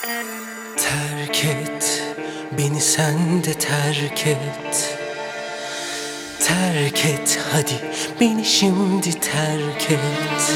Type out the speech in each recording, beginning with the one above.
Terk et, beni sen de terk et. Terk et, hadi beni şimdi terk et.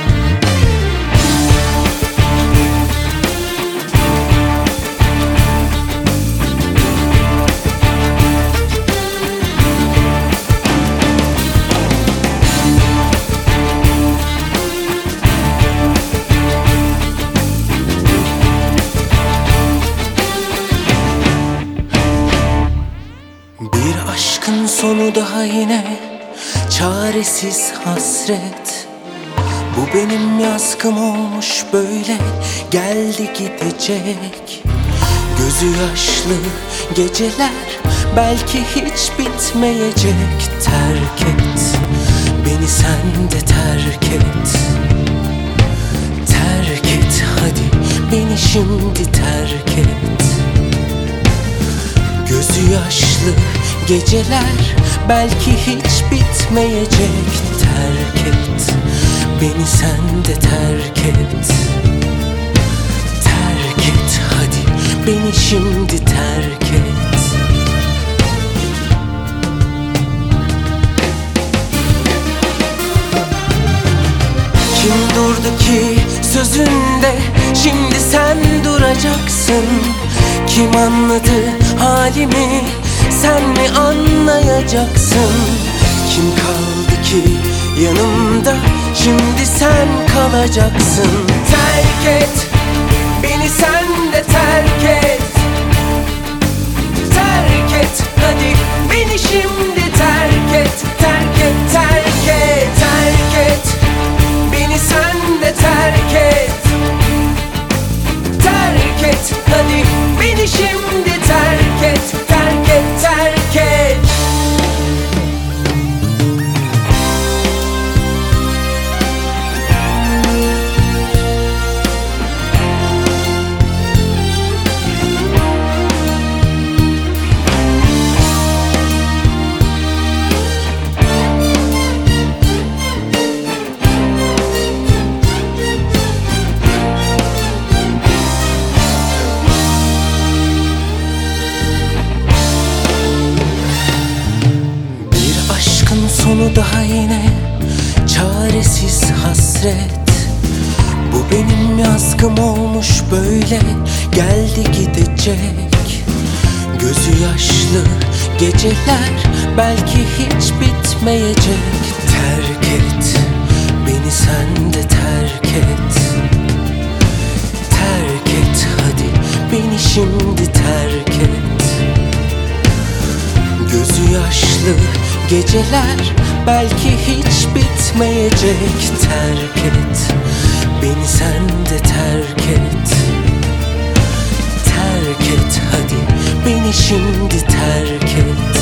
Bir aşkın sonu daha yine çaresiz hasret. Bu benim yazgım olmuş böyle, geldi gidecek. Gözü yaşlı geceler belki hiç bitmeyecek. Terk et, beni sen de terk et. Terk et, hadi beni şimdi terk et. Gözü yaşlı geceler belki hiç bitmeyecek. Terk et, beni sen de terk et. Terk et, hadi beni şimdi terk et. Kim durdu ki sözünde, şimdi sen duracaksın. Kim anladı halimi, sen mi anlayacaksın? Kim kaldı ki yanımda, şimdi sen kalacaksın. Terk et, beni sen de terk et. Terk et, hadi beni şimdi terk et. Terk et, terk et, terk et. Beni sen de terk et. Terk et, hadi beni şimdi terk et. Terk et, terk et. Sonu daha yine çaresiz hasret. Bu benim yazgım olmuş böyle, geldi gidecek. Gözü yaşlı geceler belki hiç bitmeyecek. Terk et, beni sen de terk et. Terk et, hadi beni şimdi terk et. Gözü yaşlı geceler belki hiç bitmeyecek. Terk et, beni sen de terk et. Terk et, hadi beni şimdi terk et.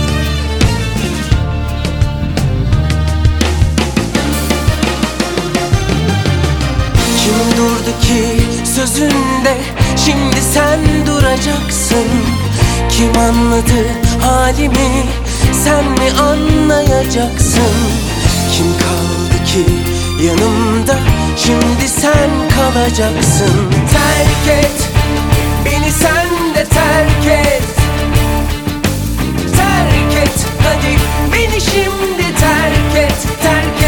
Kim durdu ki sözünde, şimdi sen duracaksın. Kim anladı halimi, sen mi anlayacaksın? Kim kaldı ki yanımda, şimdi sen kalacaksın. Terk et, beni sen de terk et. Terk et, hadi beni şimdi terk et. Terk et.